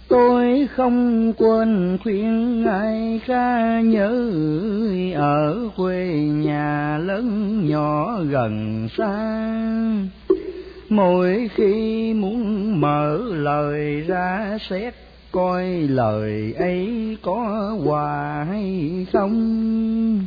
Tôi không quên khuyên ai khá nhớ, ở quê nhà lớn nhỏ gần xa. Mỗi khi muốn mở lời ra xét, coi lời ấy có hòa hay không.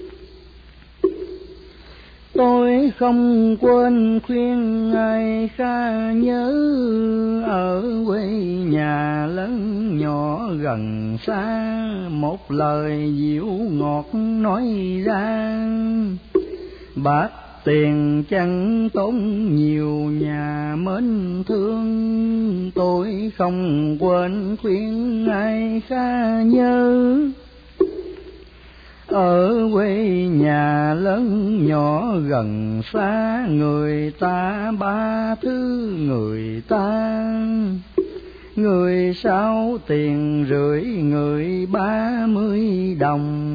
Tôi không quên khuyên ai khá nhớ, ở quê nhà lớn nhỏ gần xa. Một lời dịu ngọt nói ra, bạc tiền chẳng tốn nhiều nhà mến thương. Tôi không quên khuyên ai khá nhớ, ở quê nhà lớn nhỏ gần xa. Người ta ba thứ người ta, người 6 tiền rưỡi, người 30 đồng.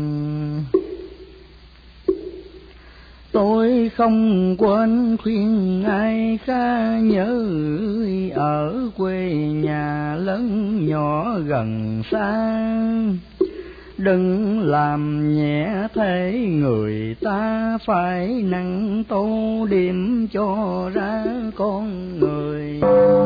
Tôi không quên khuyên ai khá nhớ, ở quê nhà lớn nhỏ gần xa. Đừng làm nhẹ thế người ta, phải nặng tô điểm cho ra con người.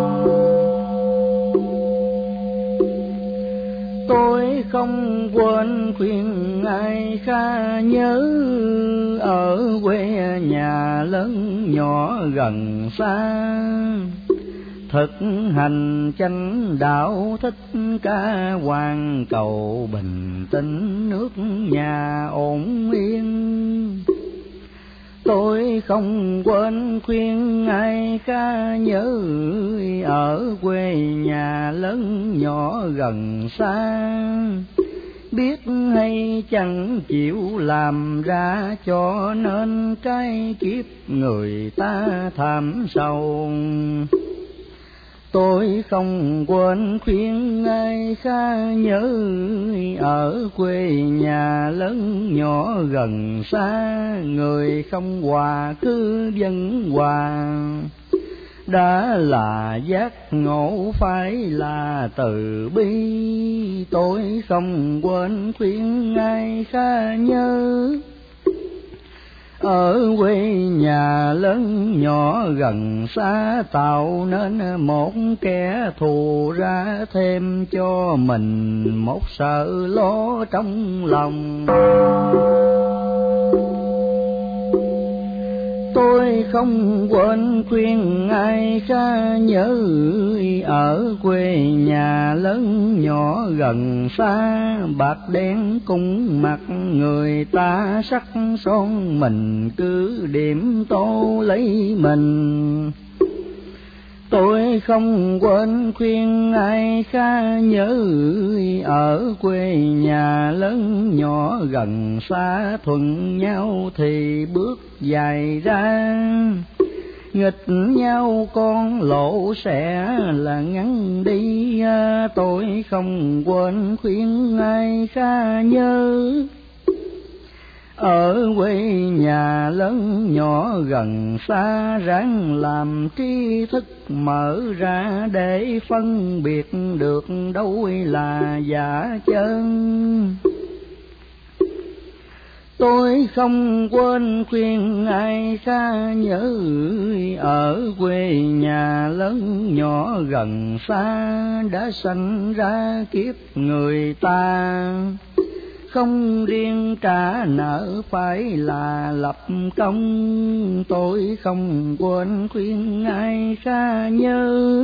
Tôi không quên khuyên ai khá nhớ, ở quê nhà lớn nhỏ gần xa. Thực hành chánh đạo Thích Ca Hoàng, cầu bình tĩnh nước nhà ổn yên. Tôi không quên khuyên ai khá nhớ, ở quê nhà lớn nhỏ gần xa. Biết hay chẳng chịu làm ra, cho nên cái kiếp người ta thảm sầu. Tôi không quên khuyên ai khá nhớ, ở quê nhà lớn nhỏ gần xa. Người không hòa cứ vấn hòa, đã là giác ngộ phải là từ bi. Tôi không quên khuyên ai khá nhớ, ở quê nhà lớn nhỏ gần xa. Tạo nên một kẻ thù ra, thêm cho mình một sợ lo trong lòng. Tôi không quên khuyên ai khá nhớ, ở quê nhà lớn nhỏ gần xa. Bạc đen cung mặt người ta, sắc son mình cứ điểm tô lấy mình. Tôi không quên khuyên ai khá nhớ, ở quê nhà lớn nhỏ gần xa. Thuận nhau thì bước dài ra, nghịch nhau con lộ sẽ là ngắn đi. Tôi không quên khuyên ai khá nhớ, ở quê nhà lớn nhỏ gần xa. Ráng làm tri thức mở ra, để phân biệt được đâu là giả chân. Tôi không quên khuyên ai khá nhớ, ở quê nhà lớn nhỏ gần xa. Đã sanh ra kiếp người ta, không riêng trả nợ phải là lập công. Tôi không quên khuyên ai khá nhớ,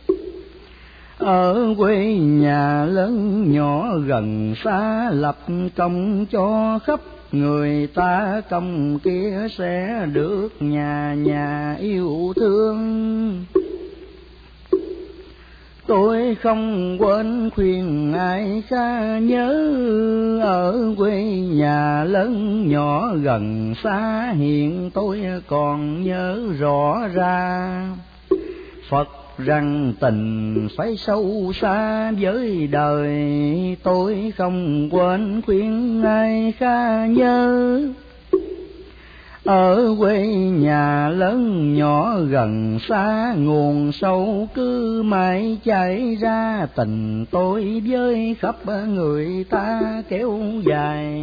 ở quê nhà lớn nhỏ gần xa. Lập công cho khắp người ta, công kia sẽ được nhà nhà yêu thương. Tôi không quên khuyên ai khá nhớ, ở quê nhà lớn nhỏ gần xa. Hiện tôi còn nhớ rõ ra, Phật rằng tình phải sâu xa với đời. Tôi không quên khuyên ai khá nhớ, Ở quê nhà lớn nhỏ gần xa, nguồn sâu cứ mãi chảy ra, tình tôi với khắp người ta kéo dài.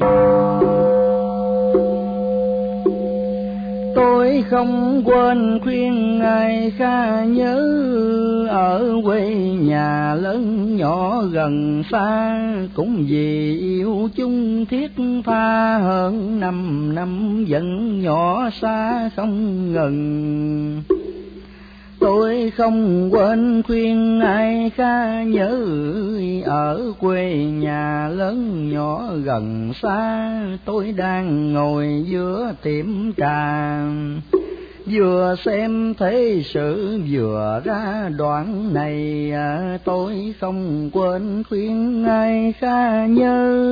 Tôi không quên khuyên ai khá nhớ, ở quê nhà lớn nhỏ gần xa, cũng vì yêu chung thiết tha hơn 5 năm vẫn nhỏ xa không ngừng. Tôi không quên khuyên ai khá nhớ, ở quê nhà lớn nhỏ gần xa, tôi đang ngồi giữa tiệm trà, vừa xem thế sự vừa ra đoạn này, tôi không quên khuyên ai khá nhớ.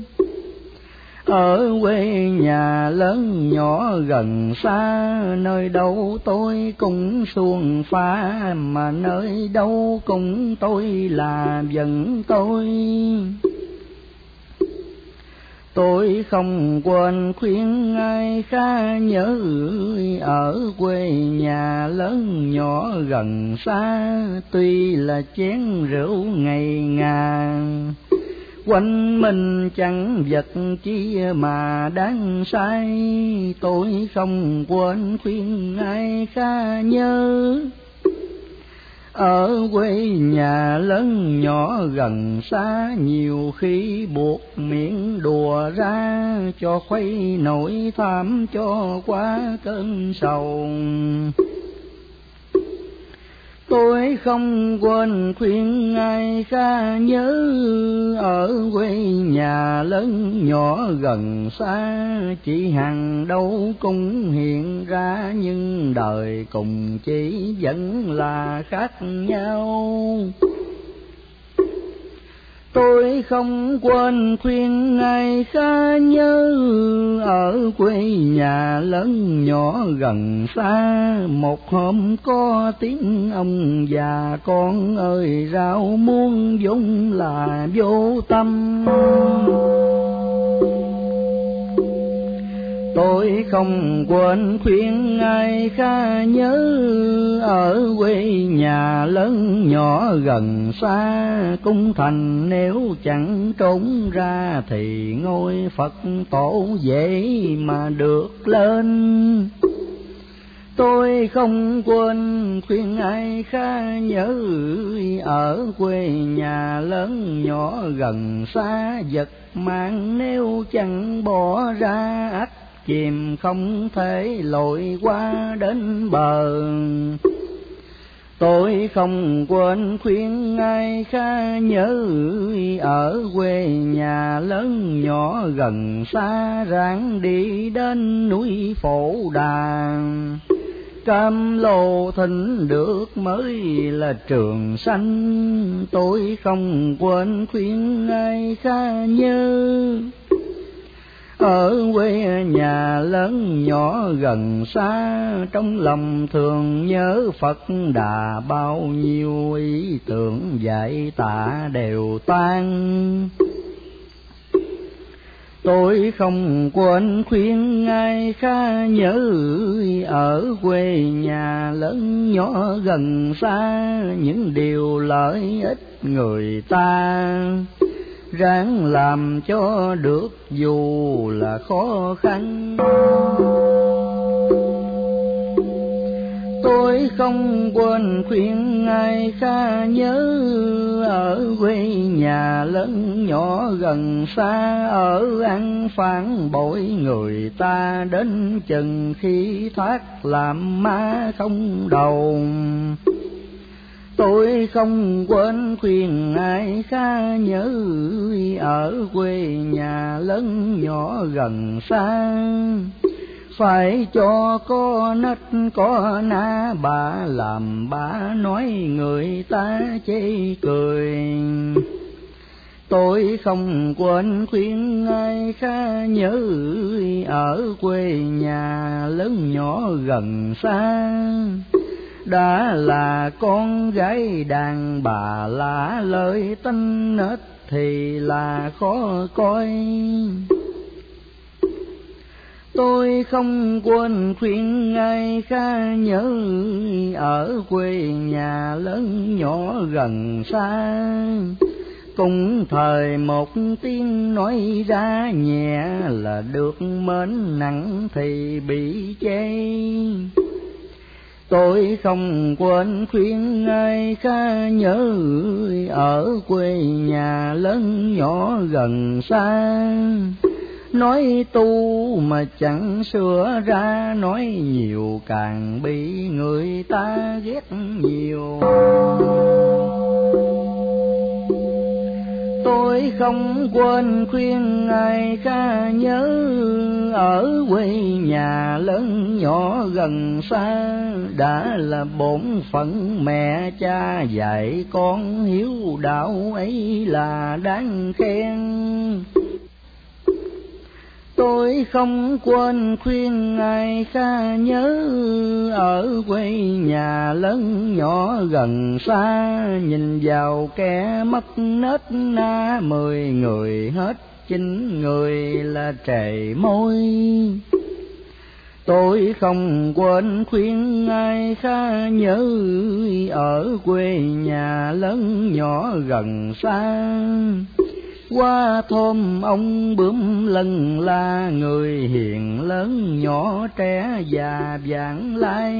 Ở quê nhà lớn nhỏ gần xa, nơi đâu tôi cũng xuông pha, mà nơi đâu cũng tôi là vẫn tôi. Tôi không quên khuyên ai khá nhớ, ở quê nhà lớn nhỏ gần xa, tuy là chén rượu ngày ngàn, quanh mình chẳng vật chi mà đáng say. Tôi không quên khuyên ai khá nhớ, ở quê nhà lớn nhỏ gần xa, nhiều khi buộc miệng đùa ra, cho khuây nỗi tham cho qua cơn sầu. Tôi không quên khuyên ai khá nhớ, ở quê nhà lớn nhỏ gần xa, chỉ hằng đâu cũng hiện ra, nhưng đời cùng chỉ vẫn là khác nhau. Tôi không quên khuyên ai khá nhớ, ở quê nhà lớn nhỏ gần xa, một hôm có tiếng ông già con ơi rau muống vốn là vô tâm. Tôi không quên khuyên ai khá nhớ, ở quê nhà lớn nhỏ gần xa, cung thành nếu chẳng trốn ra, thì ngôi Phật tổ dễ mà được lên. Tôi không quên khuyên ai khá nhớ, ở quê nhà lớn nhỏ gần xa, vật mang nếu chẳng bỏ ra, ắt chìm không thể lội qua đến bờ. Tôi không quên khuyên ai khá nhớ, ở quê nhà lớn nhỏ gần xa, ráng đi đến núi Phổ Đà, Cam Lô thịnh được mới là Trường Sanh. Tôi không quên khuyên ai khá nhớ, ở quê nhà lớn nhỏ gần xa, trong lòng thường nhớ Phật Đà, bao nhiêu ý tưởng dạy tạ đều tan. Tôi không quên khuyên ai khá nhớ, ở quê nhà lớn nhỏ gần xa, những điều lợi ích người ta, ráng làm cho được dù là khó khăn. Tôi không quên khuyên ai khá nhớ, ở quê nhà lớn nhỏ gần xa, ở ăn phản bội người ta, đến chừng khi thoát làm ma không đầu. Tôi không quên khuyên ai khá nhớ, ở quê nhà lớn nhỏ gần xa, phải cho có nết có na bà, làm bà nói người ta chê cười. Tôi không quên khuyên ai khá nhớ, ở quê nhà lớn nhỏ gần xa, đã là con gái đàn bà lạ lời tính nết thì là khó coi. Tôi không quên khuyên ai khá nhớ, ở quê nhà lớn nhỏ gần xa. Cùng thời một tiếng nói ra nhẹ, là được mến nặng thì bị chê. Tôi không quên khuyên ai khá nhớ, ở quê nhà lớn nhỏ gần xa. Nói tu mà chẳng sửa ra, nói nhiều càng bị người ta ghét nhiều. Tôi không quên khuyên ai khá nhớ, ở quê nhà lớn nhỏ gần xa. Đã là bổn phận mẹ cha dạy con, hiếu đạo ấy là đáng khen. Tôi không quên khuyên ai khá nhớ, ở quê nhà lớn nhỏ gần xa. Nhìn vào kẻ mất nết na 10 người, hết 9 người là trề môi. Tôi không quên khuyên ai khá nhớ, ở quê nhà lớn nhỏ gần xa. Qua thôn ông bướm lân la, người hiền lớn nhỏ trẻ già vãng lai.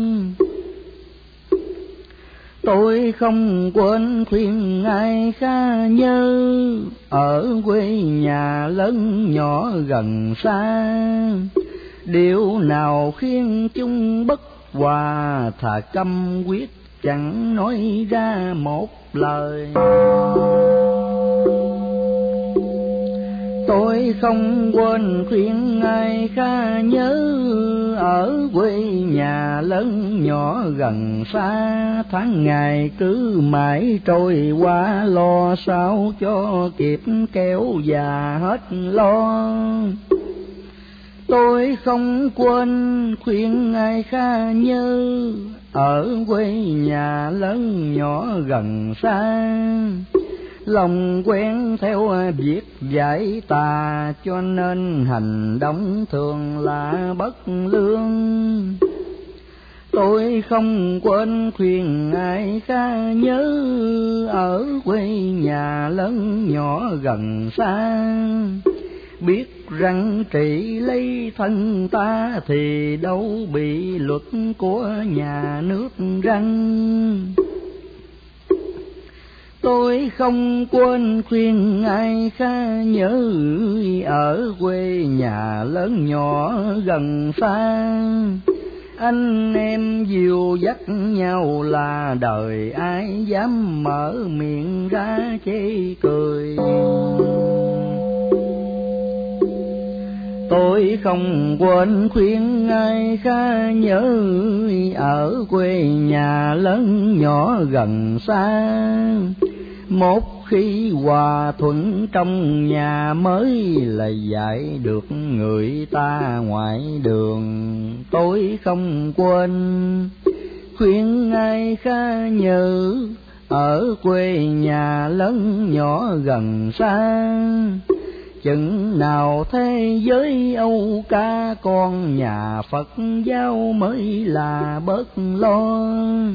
Tôi không quên khuyên ai khá nhớ, ở quê nhà lớn nhỏ gần xa. Điều nào khiến chúng bất hòa, thà câm quyết chẳng nói ra một lời. Tôi không quên khuyên ai khá nhớ, ở quê nhà lớn nhỏ gần xa. Tháng ngày cứ mãi trôi qua, lo sao cho kịp kéo già hết lo. Tôi không quên khuyên ai khá nhớ, ở quê nhà lớn nhỏ gần xa. Lòng quen theo việc giải tà, cho nên hành động thường là bất lương. Tôi không quên khuyên ai khá nhớ, ở quê nhà lớn nhỏ gần xa. Biết rằng trị lấy thân ta, thì đâu bị luật của nhà nước răng. Tôi không quên khuyên ai khá nhớ, ở quê nhà lớn nhỏ gần xa. Anh em dìu dắt nhau là đời, ai dám mở miệng ra chê cười. Tôi không quên khuyên ai khá nhớ, ở quê nhà lớn nhỏ gần xa. Một khi hòa thuận trong nhà, mới là dạy được người ta ngoài đường. Tôi không quên khuyên ai khá nhớ, ở quê nhà lớn nhỏ gần xa. Chừng nào thế giới Âu ca, con nhà Phật giáo mới là bớt lo.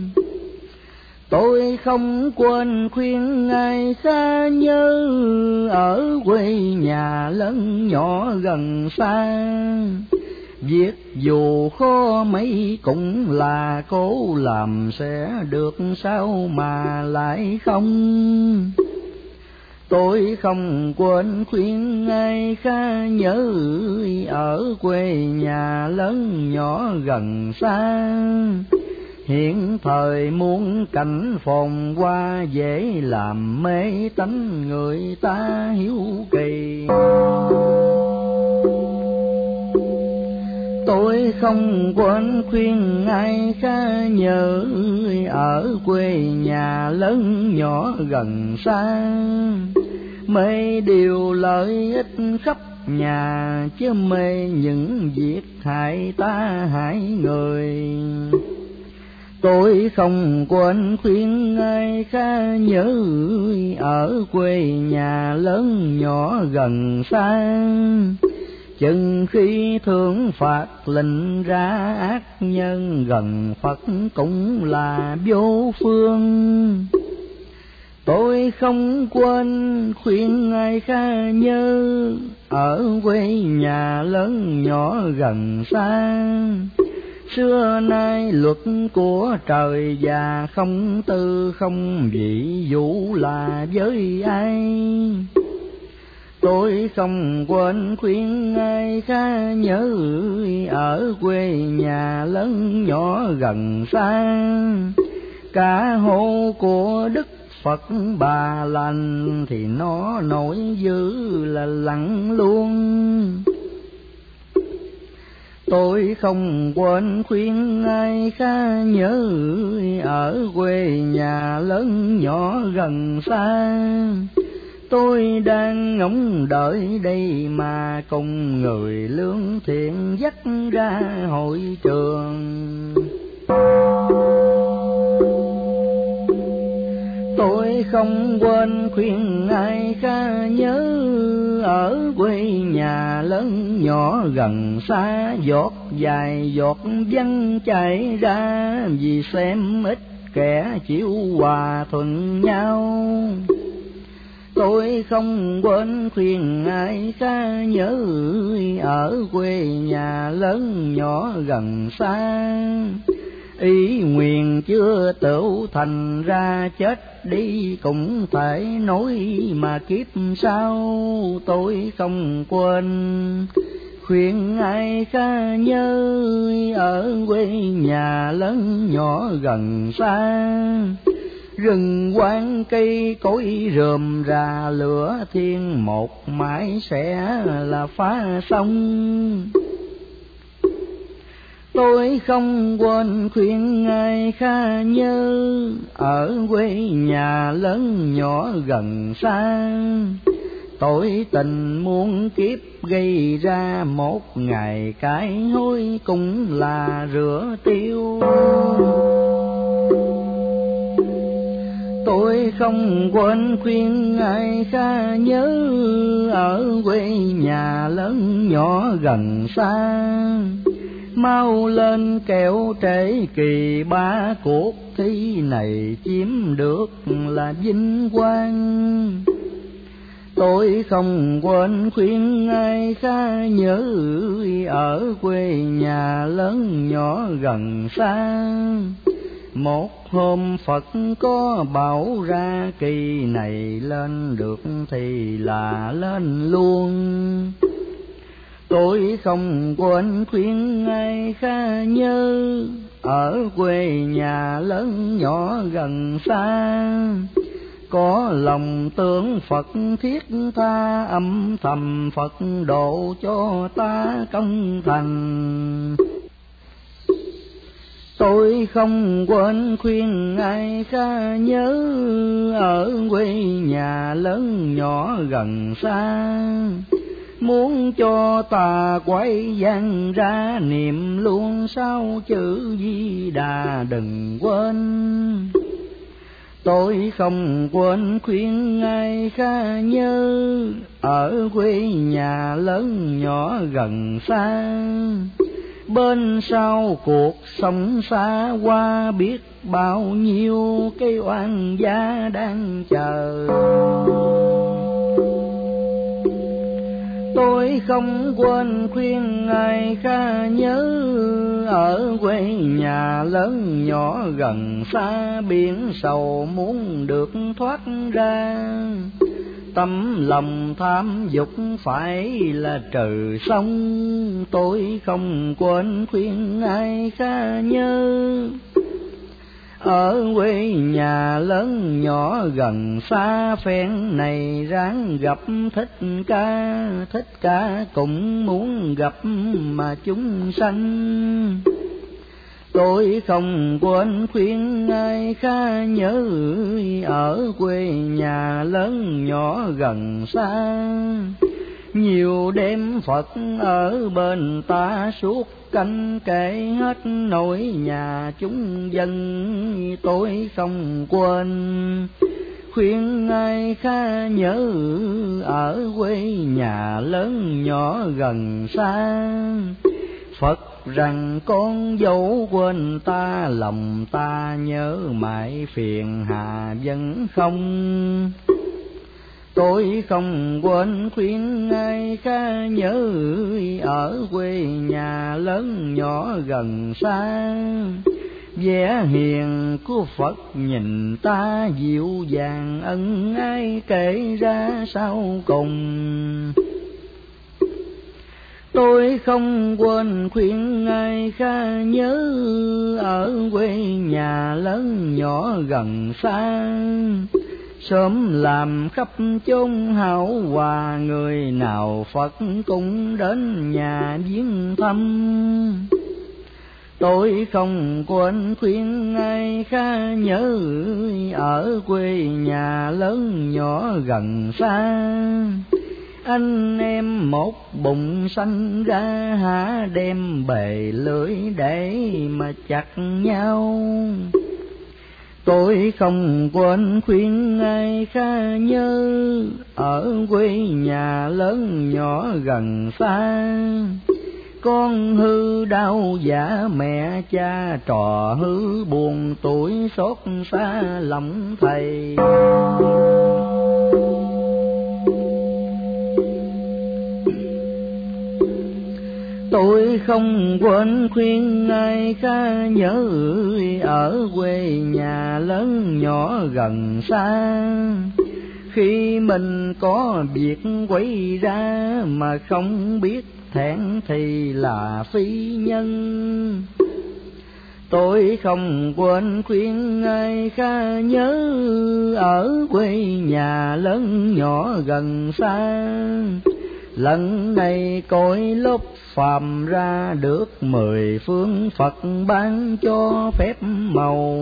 Tôi không quên khuyên ai khá nhớ, ở quê nhà lớn nhỏ gần xa. Việc dù khó mấy cũng là cố làm, sẽ được sao mà lại không. Tôi không quên khuyên ai khá nhớ, ở quê nhà lớn nhỏ gần xa. Hiện thời muôn cảnh phồn hoa, dễ làm mê tánh người ta hiếu kỳ. Tôi không quên khuyên ai khá nhớ, ở quê nhà lớn nhỏ gần xa. Mê điều lợi ích khắp nhà, chứ mê những việc hại ta hại người. Tôi không quên khuyên ai khá nhớ, ở quê nhà lớn nhỏ gần xa. chừng khi thượng phạt lệnh ra ác nhân, gần Phật cũng là vô phương. Tôi không quên khuyên ai kha nhớ, ở quê nhà lớn nhỏ gần xa. Xưa nay luật của trời và không tư không vị vụ là với ai. Tôi không quên khuyên ai kha nhớ, ở quê nhà lớn nhỏ gần xa. Cả hộ của Đức Phật Bà Lành thì nó nổi dữ là lặng luôn. Tôi không quên khuyên ai kha nhớ, ở quê nhà lớn nhỏ gần xa. Tôi đang ngóng đợi đây mà cùng người lương thiện dắt ra hội trường. Tôi không quên khuyên ai kha nhớ, ở quê nhà lớn nhỏ gần xa. Giọt dài giọt văng chảy ra, vì xem ít kẻ chịu hòa thuận nhau. Tôi không quên khuyên ai kha nhớ, ở quê nhà lớn nhỏ gần xa. Ý nguyện chưa tựu thành ra, chết đi cũng phải nói mà kiếp sau. Tôi không quên khuyên ai kha nhớ, ở quê nhà lớn nhỏ gần xa. Rừng quang cây cối rườm rà, lửa thiên một mãi sẽ là phá xong. Tôi không quên khuyên ai kha nhớ, ở quê nhà lớn nhỏ gần xa. Tội tình muôn kiếp gây ra, một ngày cái hối cũng là rửa tiêu. Tôi không quên khuyên ai kha nhớ, ở quê nhà lớn nhỏ gần xa. Mau lên kẻo trễ kỳ ba, cuộc thi này chiếm được là vinh quang. Tôi không quên khuyên ai kha nhớ, ở quê nhà lớn nhỏ gần xa. Một hôm Phật có bảo ra, kỳ này lên được thì là lên luôn. Tôi không quên khuyên ai kha nhớ, ở quê nhà lớn nhỏ gần xa. Có lòng tưởng Phật thiết tha, âm thầm Phật độ cho ta công thành. Tôi không quên khuyên ai kha nhớ, ở quê nhà lớn nhỏ gần xa. Muốn cho ta quay gian ra, niệm luôn sau chữ Di Đà đừng quên. Tôi không quên khuyên ai kha nhớ, ở quê nhà lớn nhỏ gần xa. Bên sau cuộc sống xa qua, biết bao nhiêu cái oan gia đang chờ. Tôi không quên khuyên ai kha nhớ, ở quê nhà lớn nhỏ gần xa. Biển sầu muốn được thoát ra, tâm lòng tham dục phải là trừ xong. Tôi không quên khuyên ai kha nhớ, ở quê nhà lớn nhỏ gần xa. Phen này ráng gặp Thích Ca cũng muốn gặp mà chúng sanh. Tôi không quên khuyên ai kha nhớ, ở quê nhà lớn nhỏ gần xa. Nhiều đêm Phật ở bên ta, suốt canh kể hết nỗi nhà chúng dân. Tôi không quên khuyên ai khá nhớ, ở quê nhà lớn nhỏ gần xa. Phật rằng con dấu quên ta, lòng ta nhớ mãi phiền hà vẫn không. Tôi không quên khuyên ai khá nhớ, ở quê nhà lớn nhỏ gần xa. Vẻ hiền của Phật nhìn ta dịu dàng, ân ái kể ra sau cùng. Tôi không quên khuyên ai khá nhớ, ở quê nhà lớn nhỏ gần xa. Sớm làm khắp chốn hảo hòa, người nào Phật cũng đến nhà viếng thăm. Tôi không quên khuyên ai khá nhớ, ở quê nhà lớn nhỏ gần xa. Anh em một bụng sanh ra, há đem bề lưỡi để mà chặt nhau. Tôi không quên khuyên ai khá nhớ, ở quê nhà lớn nhỏ gần xa. Con hư đau dạ mẹ cha, trò hư buồn tuổi xót xa lòng thầy. Tôi không quên khuyên ai khá nhớ, ở quê nhà lớn nhỏ gần xa. Khi mình có việc quay ra, mà không biết thẹn thì là phi nhân. Tôi không quên khuyên ai khá nhớ, ở quê nhà lớn nhỏ gần xa. Lần này cõi lốp phàm ra, được 10 phương Phật ban cho phép màu.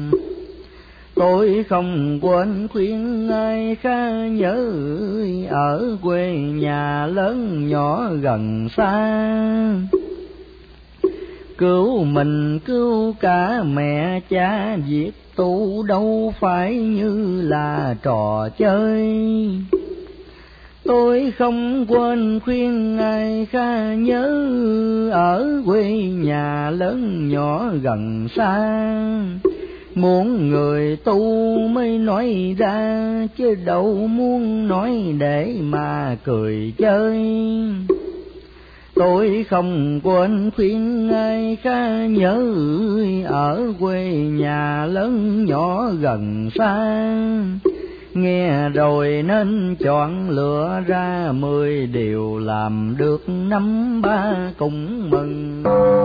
Tôi không quên khuyên ai khá nhớ, ở quê nhà lớn nhỏ gần xa. Cứu mình cứu cả mẹ cha, việc tu đâu phải như là trò chơi. Tôi không quên khuyên ai khá nhớ, ở quê nhà lớn nhỏ gần xa. Muốn người tu mới nói ra, chứ đâu muốn nói để mà cười chơi. Tôi không quên khuyên ai khá nhớ, ở quê nhà lớn nhỏ gần xa. Nghe rồi nên chọn lựa ra 10 điều, làm được 5 ba cũng mừng.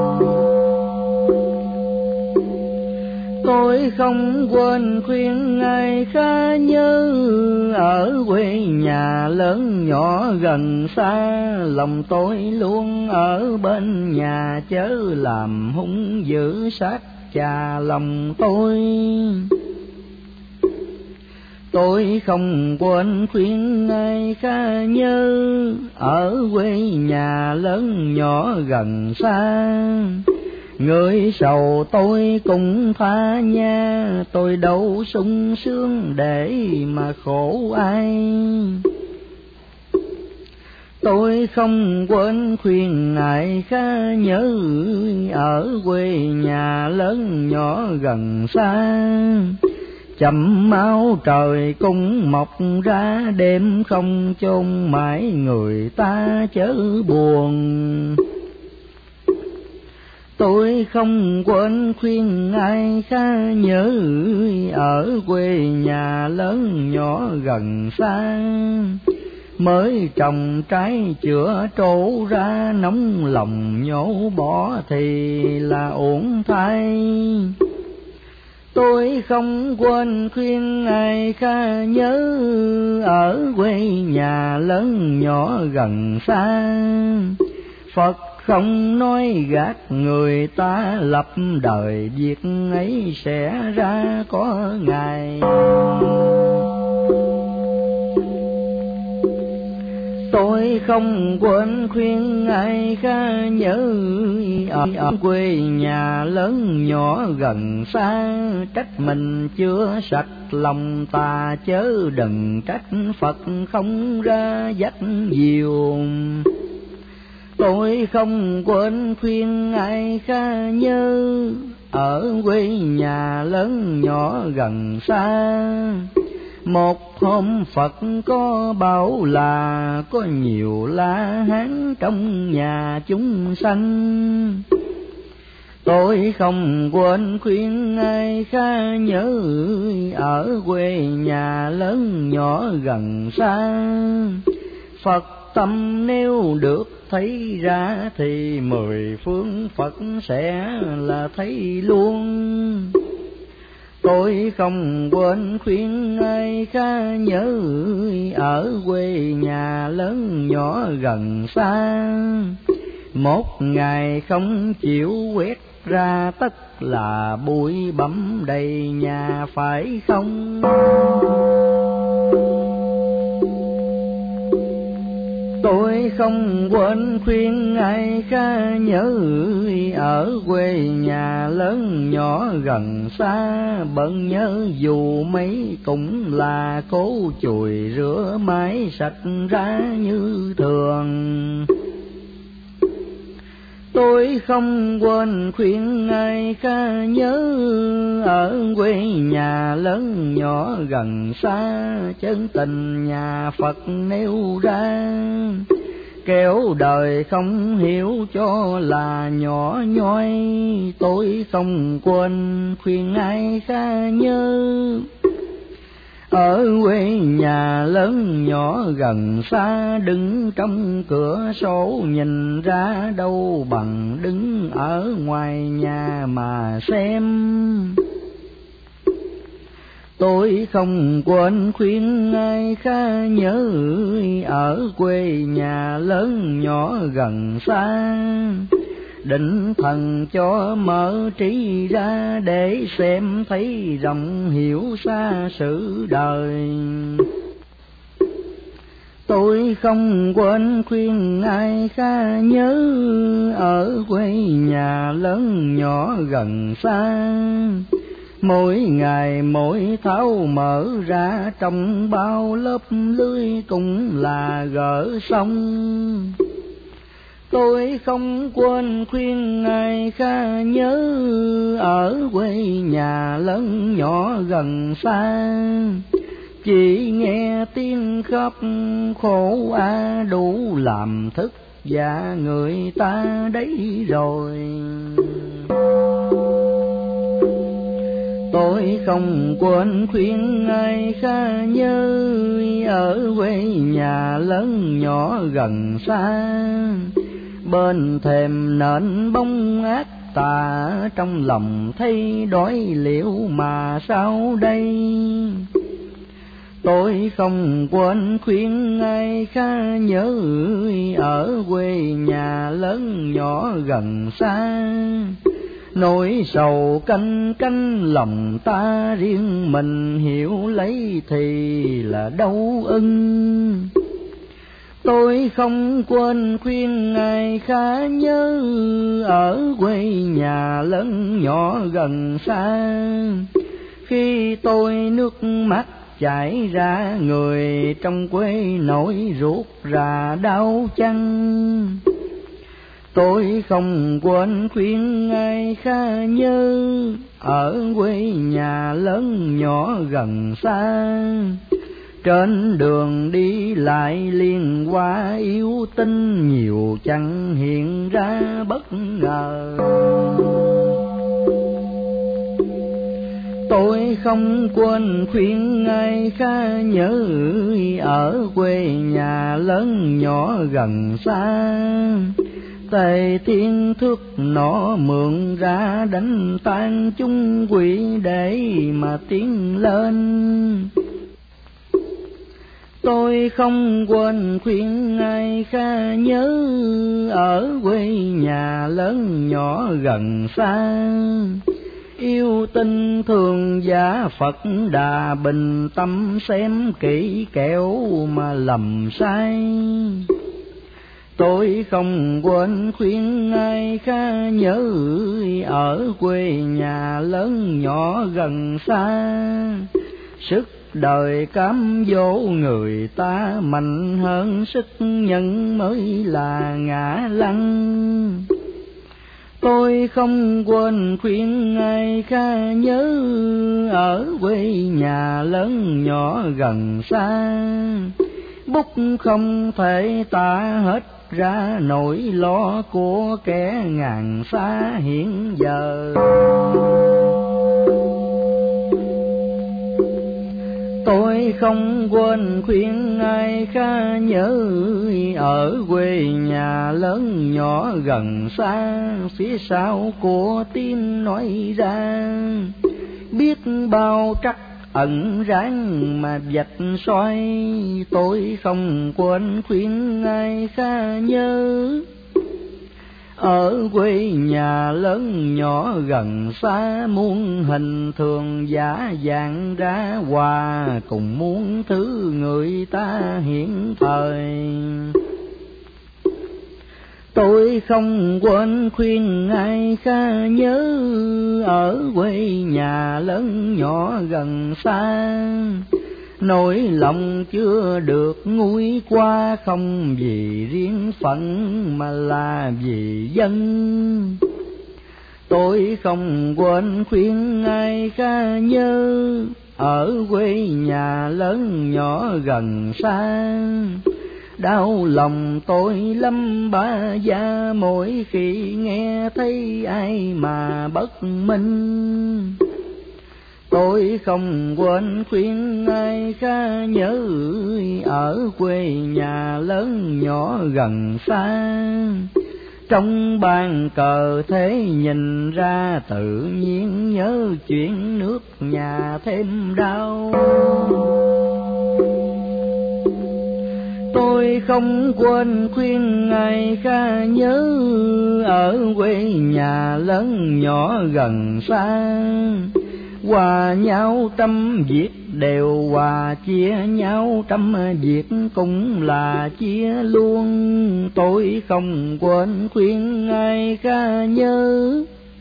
Tôi không quên khuyên ai khá nhớ, ở quê nhà lớn nhỏ gần xa. Lòng tôi luôn ở bên nhà, chớ làm hung dữ sát chà lòng tôi. Tôi không quên khuyên ai khá nhớ, ở quê nhà lớn nhỏ gần xa. Người sầu tôi cũng tha nha, tôi đâu sung sướng để mà khổ ai. Tôi không quên khuyên ai khá nhớ, ở quê nhà lớn nhỏ gần xa. Chậm mau trời cũng mọc ra, đêm không chôn mãi người ta chớ buồn. Tôi không quên khuyên ai khá nhớ, ở quê nhà lớn nhỏ gần xa. Mới trồng trái chữa trổ ra, nóng lòng nhổ bỏ thì là uổng thay. Tôi không quên khuyên ai khá nhớ, ở quê nhà lớn nhỏ gần xa. Phật không nói gạt người ta, lập đời việc ấy sẽ ra có ngày. Tôi không quên khuyên ai khá nhớ, ở quê nhà lớn nhỏ gần xa. Trách mình chưa sạch lòng ta, chớ đừng trách Phật không ra dắt diều. Tôi không quên khuyên ai khá nhớ, ở quê nhà lớn nhỏ gần xa. Một hôm Phật có bảo là, có nhiều La Hán trong nhà chúng sanh. Tôi không quên khuyên ai khá nhớ, ở quê nhà lớn nhỏ gần xa. Phật tâm nếu được thấy ra, thì mười phương Phật sẽ là thấy luôn. Tôi không quên khuyên ai khá nhớ, ở quê nhà lớn nhỏ gần xa. Một ngày không chịu quét ra, tất là bụi bặm đầy nhà phải không? Tôi không quên khuyên ai khá nhớ, ở quê nhà lớn nhỏ gần xa. Bận nhớ dù mấy cũng là cố chùi rửa mái sạch ra như thường. Tôi không quên khuyên ai khá nhớ, ở quê nhà lớn nhỏ gần xa. Chân tình nhà Phật nêu ra, kẻo đời không hiểu cho là nhỏ nhoi. Tôi không quên khuyên ai khá nhớ, ở quê nhà lớn nhỏ gần xa. Đứng trong cửa sổ nhìn ra đâu bằng đứng ở ngoài nhà mà xem. Tôi không quên khuyên ai khá nhớ, ở quê nhà lớn nhỏ gần xa. Định thần cho mở trí ra, để xem thấy rộng hiểu xa sự đời. Tôi không quên khuyên ai khá nhớ, ở quê nhà lớn nhỏ gần xa. Mỗi ngày mỗi tháo mở ra, trong bao lớp lưới cũng là gỡ xong. Tôi không quên khuyên ai khá nhớ, ở quê nhà lớn nhỏ gần xa. Chỉ nghe tiếng khóc khổ đủ làm thức dạ người ta đấy rồi. Tôi không quên khuyên ai khá nhớ, ở quê nhà lớn nhỏ gần xa. Bên thềm nền bóng ác tà, trong lòng thấy đói liệu mà sao đây. Tôi không quên khuyên ai khá nhớ, ở quê nhà lớn nhỏ gần xa. Nỗi sầu canh canh lòng ta, riêng mình hiểu lấy thì là đâu ưng. Tôi không quên khuyên ai khá nhớ, ở quê nhà lớn nhỏ gần xa. Khi tôi nước mắt chảy ra, người trong quê nổi ruột ra đau chân. Tôi không quên khuyên ai khá nhớ, ở quê nhà lớn nhỏ gần xa. Trên đường đi lại liên qua yêu tinh, nhiều chẳng hiện ra bất ngờ. Tôi không quên khuyên ai khá nhớ, ở quê nhà lớn nhỏ gần xa. Tề Thiên thước nó mượn ra, đánh tan chung quỷ để mà tiến lên. Tôi không quên khuyên ai khá nhớ, ở quê nhà lớn nhỏ gần xa. Yêu tinh thường giả Phật Đà, bình tâm xem kỹ kẻo mà lầm sai. Tôi không quên khuyên ai khá nhớ, ở quê nhà lớn nhỏ gần xa. sức đời cám dỗ người ta, mạnh hơn sức nhân mới là ngã lăng. Tôi không quên khuyên ai khá nhớ, ở quê nhà lớn nhỏ gần xa, bút không thể tả hết ra nỗi lo của kẻ ngàn xa hiện giờ. Tôi không quên khuyên ai khá nhớ, ở quê nhà lớn nhỏ gần xa, phía sau của tiếng nói ra, biết bao trắc ẩn ráng mà vạch xoay. Tôi không quên khuyên ai khá nhớ, ở quê nhà lớn nhỏ gần xa, muôn hình thường giả dạng ra hòa, cùng muôn thứ người ta hiện thời. Tôi không quên khuyên ai khá nhớ, ở quê nhà lớn nhỏ gần xa, nỗi lòng chưa được nguôi qua, không vì riêng phận mà là vì dân. Tôi không quên khuyên ai khá nhớ, ở quê nhà lớn nhỏ gần xa, đau lòng tôi lắm ba gia, mỗi khi nghe thấy ai mà bất minh. Tôi không quên khuyên ai khá nhớ, ở quê nhà lớn nhỏ gần xa, trong bàn cờ thế nhìn ra, tự nhiên nhớ chuyện nước nhà thêm đau. Tôi không quên khuyên ai khá nhớ, ở quê nhà lớn nhỏ gần xa, hòa nhau trăm việc đều hòa, chia nhau trăm việc cũng là chia luôn. Tôi không quên khuyên ai khá nhớ,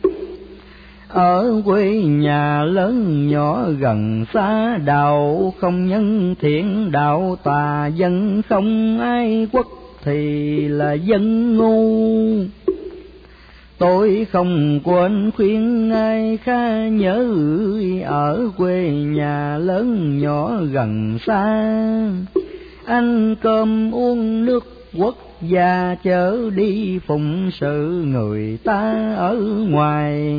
ở quê nhà lớn nhỏ gần xa, đạo không nhân thiện, đạo tà dân không ai quốc thì là dân ngu. Tôi không quên khuyên ai khá nhớ, ở quê nhà lớn nhỏ gần xa, ăn cơm uống nước quốc gia, chớ đi phụng sự người ta ở ngoài.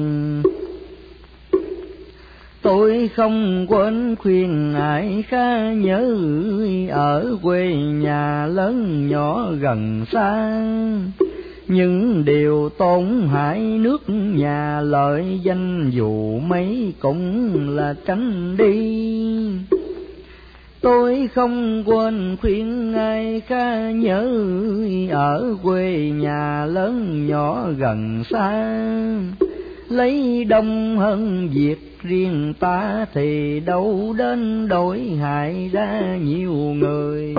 Tôi không quên khuyên ai khá nhớ, ở quê nhà lớn nhỏ gần xa, những điều tổn hại nước nhà, lợi danh dù mấy cũng là tránh đi. Tôi không quên khuyên ai khá nhớ, ở quê nhà lớn nhỏ gần xa, lấy đông hơn việc riêng ta, thì đâu đến đổi hại ra nhiều người.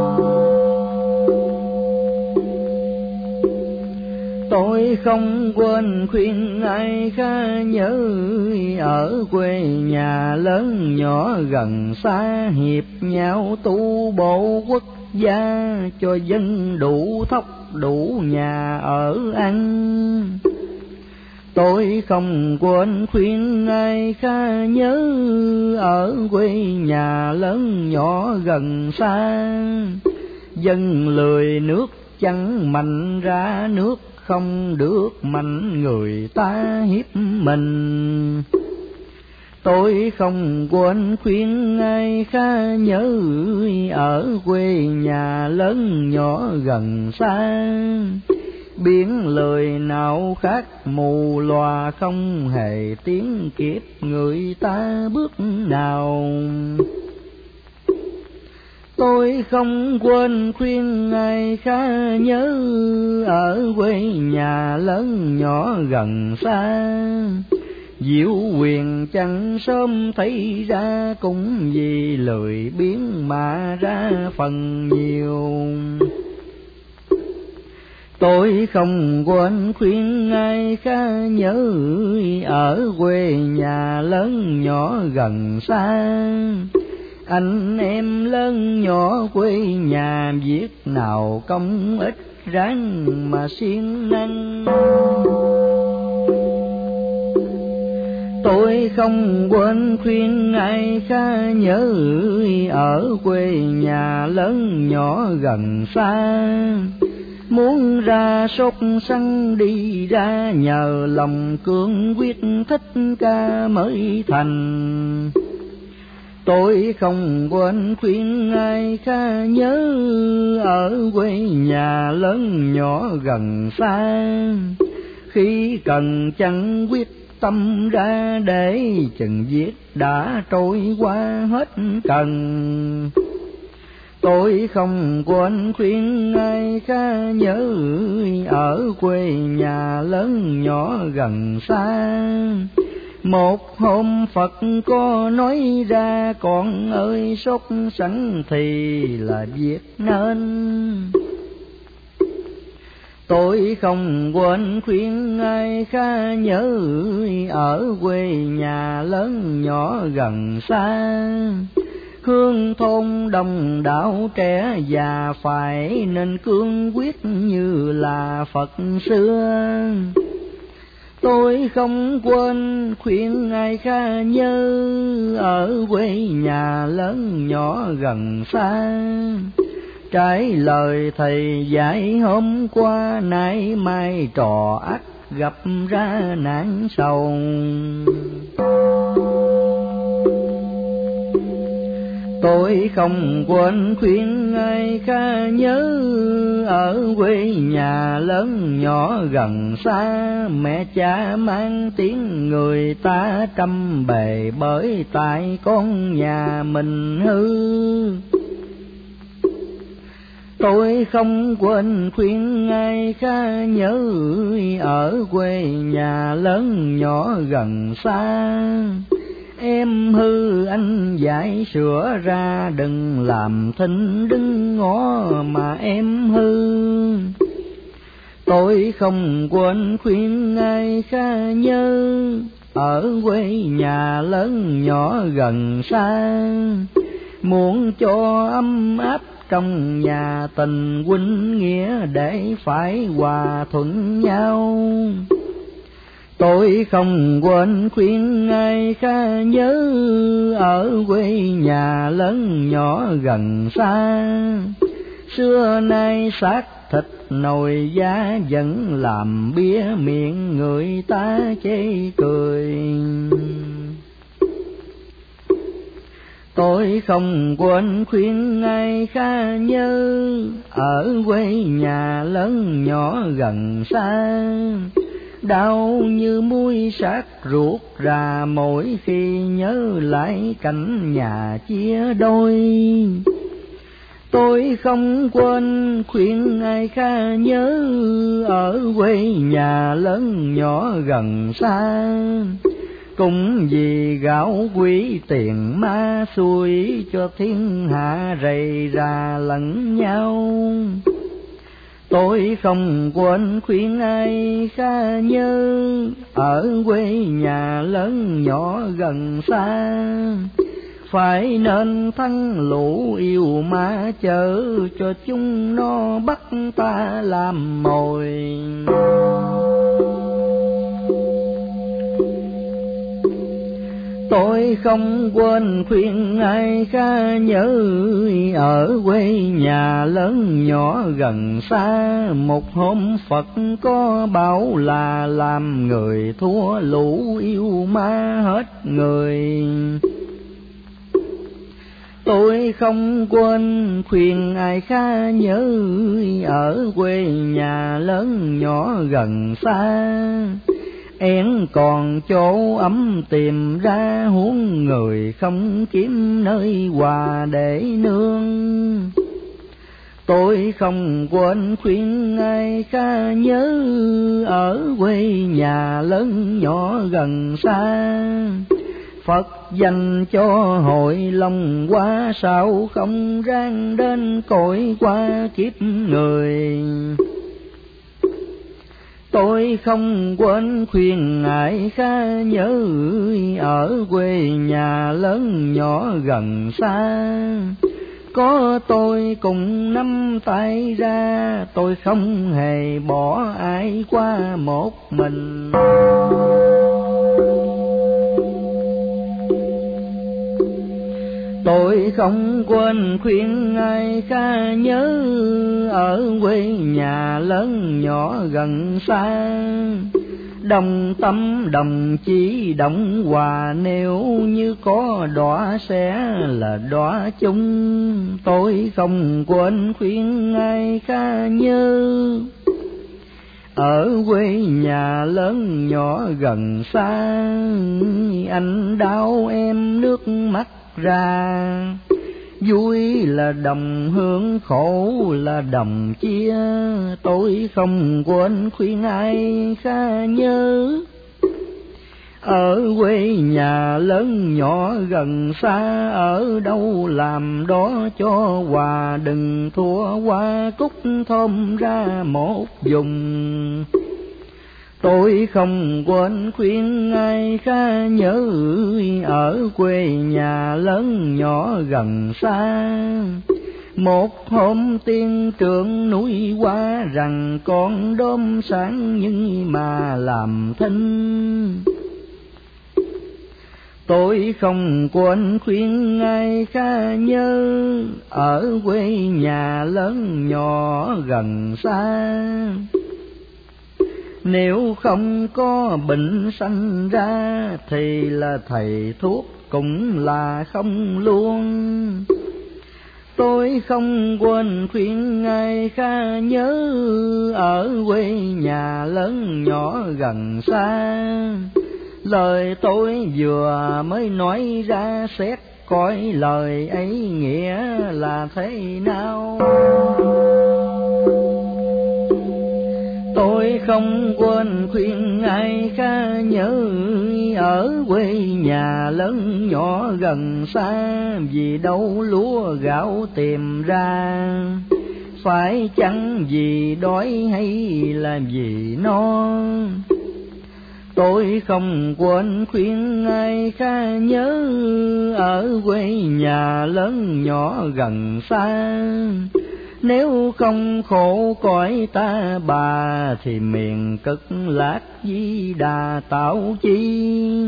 Tôi không quên khuyên ai khá nhớ, ở quê nhà lớn nhỏ gần xa, hiệp nhau tu bổ quốc gia, cho dân đủ thóc đủ nhà ở ăn. Tôi không quên khuyên ai khá nhớ, ở quê nhà lớn nhỏ gần xa, dân lười nước chẳng mạnh ra nước, không được mạnh người ta hiếp mình. Tôi không quên khuyên ai khá nhớ, ở quê nhà lớn nhỏ gần xa, biến lời nào khác mù lòa, không hề tiếng kịp người ta bước nào. Tôi không quên khuyên ai khá nhớ, ở quê nhà lớn nhỏ gần xa, diệu quyền chẳng sớm thấy ra, cũng vì lười biếng mà ra phần nhiều. Tôi không quên khuyên ai khá nhớ ở quê nhà lớn nhỏ gần xa. Anh em lớn nhỏ quê nhà việc nào công ích ráng mà siêng năng. Tôi không quên khuyên ai khá nhớ ở quê nhà lớn nhỏ gần xa. Muốn ra sốt sắng đi ra nhờ lòng cương quyết thích ca mới thành. Tôi không quên khuyên ai khá nhớ ở quê nhà lớn nhỏ gần xa. Khi cần chẳng quyết tâm ra để chừng viết đã trôi qua hết cần. Tôi không quên khuyên ai khá nhớ ở quê nhà lớn nhỏ gần xa. Một hôm Phật có nói ra con ơi sốt sẵn thì là việc nên. Tôi không quên khuyên ai khá nhớ ở quê nhà lớn nhỏ gần xa. Hương thôn đồng đạo trẻ già phải nên cương quyết như là Phật xưa. Tôi không quên khuyên ai khá nhớ ở quê nhà lớn nhỏ gần xa. Trái lời thầy dạy hôm qua nay mai trò ắt gặp ra nạn sầu. Tôi không quên khuyên ai khá nhớ ở quê nhà lớn nhỏ gần xa. Mẹ cha mang tiếng người ta trăm bề bởi tại con nhà mình hư. Tôi không quên khuyên ai khá nhớ ở quê nhà lớn nhỏ gần xa. Em hư anh dạy sửa ra đừng làm thinh đứng ngó mà em hư. Tôi không quên khuyên ai khá nhớ ở quê nhà lớn nhỏ gần xa. Muốn cho ấm áp trong nhà tình huynh nghĩa để phải hòa thuận nhau. Tôi không quên khuyên ai khá nhớ ở quê nhà lớn nhỏ gần xa. Xưa nay xác thịt nồi giá vẫn làm bía miệng người ta chê cười. Tôi không quên khuyên ai khá nhớ ở quê nhà lớn nhỏ gần xa. Đau như muối sát ruột ra mỗi khi nhớ lại cảnh nhà chia đôi. Tôi không quên khuyên ai khá nhớ ở quê nhà lớn nhỏ gần xa. Cũng vì gạo quý tiền ma xuôi cho thiên hạ rầy rà lẫn nhau. Tôi không quên khuyên ai khá nhớ ở quê nhà lớn nhỏ gần xa. Phải nên thắng lũ yêu ma chở cho chúng nó bắt ta làm mồi. Tôi không quên khuyên ai khá nhớ ở quê nhà lớn nhỏ gần xa. Một hôm Phật có bảo là làm người thua lũ yêu ma hết người. Tôi không quên khuyên ai khá nhớ ở quê nhà lớn nhỏ gần xa. Én còn chỗ ấm tìm ra huống người không kiếm nơi hòa để nương. Tôi không quên khuyên ai khá nhớ ở quê nhà lớn nhỏ gần xa. Phật dành cho hội lòng quá sao không rang đến cõi qua kiếp người. Tôi không quên khuyên ngài khá nhớ ở quê nhà lớn nhỏ gần xa. Có tôi cùng nắm tay ra, tôi không hề bỏ ai qua một mình. Tôi không quên khuyên ai khá nhớ ở quê nhà lớn nhỏ gần xa. Đồng tâm đồng chí đồng hòa, nếu như có đọa sẽ là đọa chung. Tôi không quên khuyên ai khá nhớ ở quê nhà lớn nhỏ gần xa. Anh đau em nước mắt ra, vui là đồng hưởng, khổ là đồng chia. Tôi không quên khuyên ai khá nhớ ở quê nhà lớn nhỏ gần xa. Ở đâu làm đó cho hòa, đừng thua hoa cúc thơm ra một vùng. Tôi không quên khuyên ai khá nhớ ở quê nhà lớn nhỏ gần xa. Một hôm tiên trưởng núi qua rằng con đom sáng nhưng mà làm thinh. Tôi không quên khuyên ai khá nhớ ở quê nhà lớn nhỏ gần xa. Nếu không có bệnh sanh ra thì là thầy thuốc cũng là không luôn. Tôi không quên khuyên ai khá nhớ ở quê nhà lớn nhỏ gần xa. Lời tôi vừa mới nói ra, xét coi lời ấy nghĩa là thế nào. Tôi không quên khuyên ai khá nhớ ở quê nhà lớn nhỏ gần xa. Vì đâu lúa gạo tìm ra, phải chăng vì đói hay là vì no. Tôi không quên khuyên ai khá nhớ ở quê nhà lớn nhỏ gần xa. Nếu không khổ cõi ta bà, thì miền Cực Lạc Di Đà tạo chi.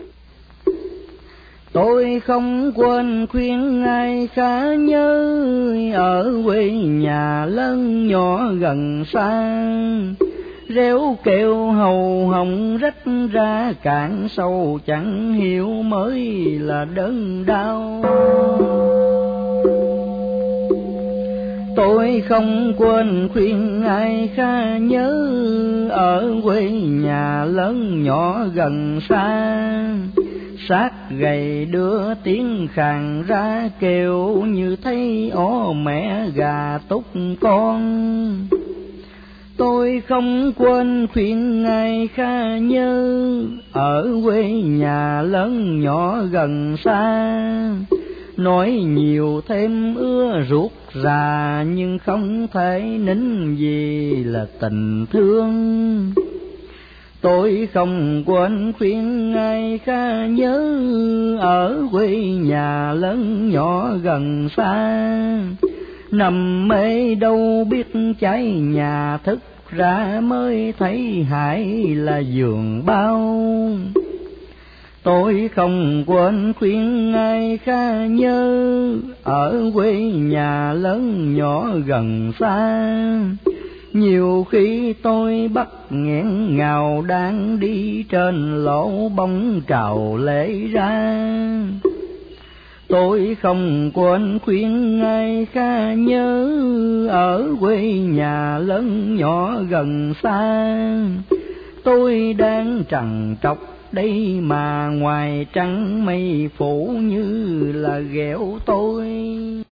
Tôi không quên khuyên ai khá nhớ ở quê nhà lớn nhỏ gần xa. Rêu kêu hầu hồng rách ra cạn sâu, chẳng hiểu mới là đớn đau. Tôi không quên khuyên ai khá nhớ ở quê nhà lớn nhỏ gần xa. Sát gầy đưa tiếng khàn ra kêu, như thấy ó mẹ gà túc con. Tôi không quên khuyên ai khá nhớ ở quê nhà lớn nhỏ gần xa. Nói nhiều thêm ưa ruột rà, nhưng không thể nín vì là tình thương. Tôi không quên khuyên ai khá nhớ ở quê nhà lớn nhỏ gần xa. Nằm mê đâu biết cháy nhà, thức ra mới thấy hại là giường bao. Tôi không quên khuyên ai khá nhớ ở quê nhà lớn nhỏ gần xa. Nhiều khi tôi bắt nghẹn ngào, đang đi trên lỗ bóng trào lễ ra. Tôi không quên khuyên ai khá nhớ ở quê nhà lớn nhỏ gần xa. Tôi đang trằn trọc đây mà ngoài trăng mây phủ như là ghẹo tôi.